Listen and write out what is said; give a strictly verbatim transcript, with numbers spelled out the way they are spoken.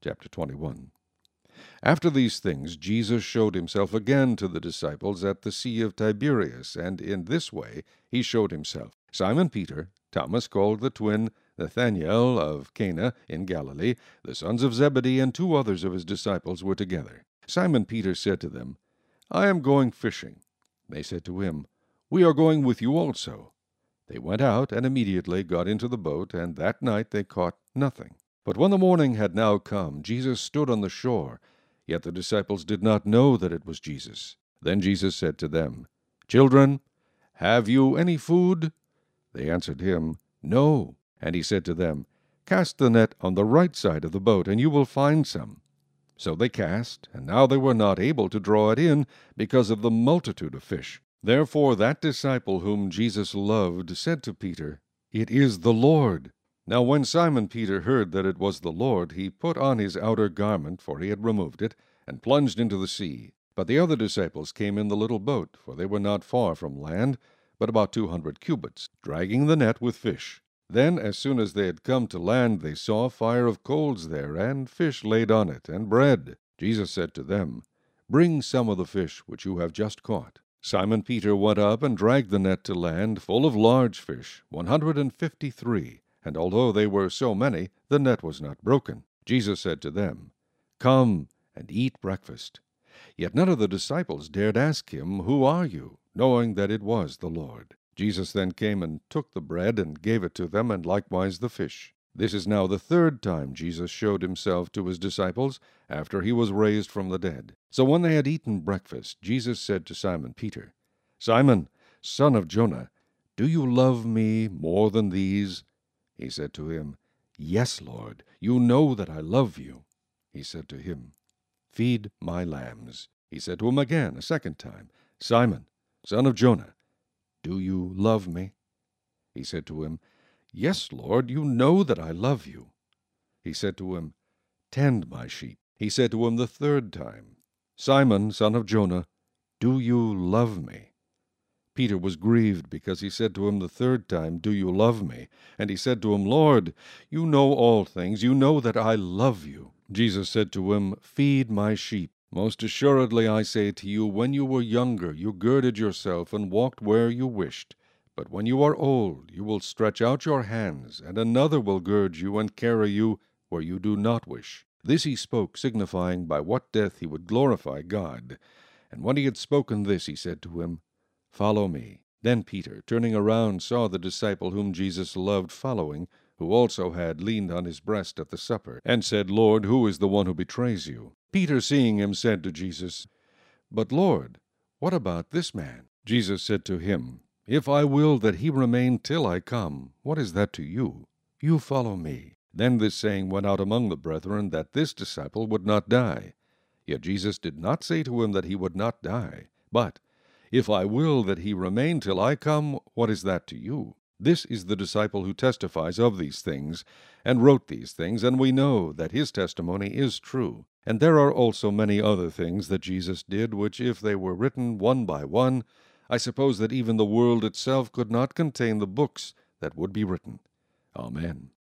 Chapter twenty-one. After these things Jesus showed himself again to the disciples at the Sea of Tiberias, and in this way he showed himself. Simon Peter, Thomas called the twin, Nathanael of Cana in Galilee, the sons of Zebedee, and two others of his disciples were together. Simon Peter said to them, "I am going fishing." They said to him, "We are going with you also." They went out and immediately got into the boat, and that night they caught nothing. But when the morning had now come, Jesus stood on the shore, yet the disciples did not know that it was Jesus. Then Jesus said to them, "Children, have you any food?" They answered him, "No." And he said to them, "Cast the net on the right side of the boat, and you will find some." So they cast, and now they were not able to draw it in, because of the multitude of fish. Therefore that disciple whom Jesus loved said to Peter, "It is the Lord." Now when Simon Peter heard that it was the Lord, he put on his outer garment, for he had removed it, and plunged into the sea. But the other disciples came in the little boat, for they were not far from land, but about two hundred cubits, dragging the net with fish. Then, as soon as they had come to land, they saw a fire of coals there, and fish laid on it, and bread. Jesus said to them, "Bring some of the fish which you have just caught." Simon Peter went up and dragged the net to land, full of large fish, one hundred and fifty-three. And although they were so many, the net was not broken. Jesus said to them, "Come and eat breakfast." Yet none of the disciples dared ask him, "Who are you?" knowing that it was the Lord. Jesus then came and took the bread and gave it to them, and likewise the fish. This is now the third time Jesus showed himself to his disciples after he was raised from the dead. So when they had eaten breakfast, Jesus said to Simon Peter, "Simon, son of Jonah, do you love me more than these?" He said to him, "Yes, Lord, you know that I love you." He said to him, "Feed my lambs." He said to him again a second time, "Simon, son of Jonah, do you love me?" He said to him, "Yes, Lord, you know that I love you." He said to him, "Tend my sheep." He said to him the third time, "Simon, son of Jonah, do you love me?" Peter was grieved because he said to him the third time, "Do you love me?" And he said to him, "Lord, you know all things. You know that I love you." Jesus said to him, "Feed my sheep. Most assuredly I say to you, when you were younger, you girded yourself and walked where you wished. But when you are old, you will stretch out your hands, and another will gird you and carry you where you do not wish." This he spoke, signifying by what death he would glorify God. And when he had spoken this, he said to him, "Follow me." Then Peter, turning around, saw the disciple whom Jesus loved following, who also had leaned on his breast at the supper, and said, "Lord, who is the one who betrays you?" Peter, seeing him, said to Jesus, "But Lord, what about this man?" Jesus said to him, "If I will that he remain till I come, what is that to you? You follow me." Then this saying went out among the brethren, that this disciple would not die. Yet Jesus did not say to him that he would not die, but, "If I will that he remain till I come, what is that to you?" This is the disciple who testifies of these things, and wrote these things, and we know that his testimony is true. And there are also many other things that Jesus did, which if they were written one by one, I suppose that even the world itself could not contain the books that would be written. Amen.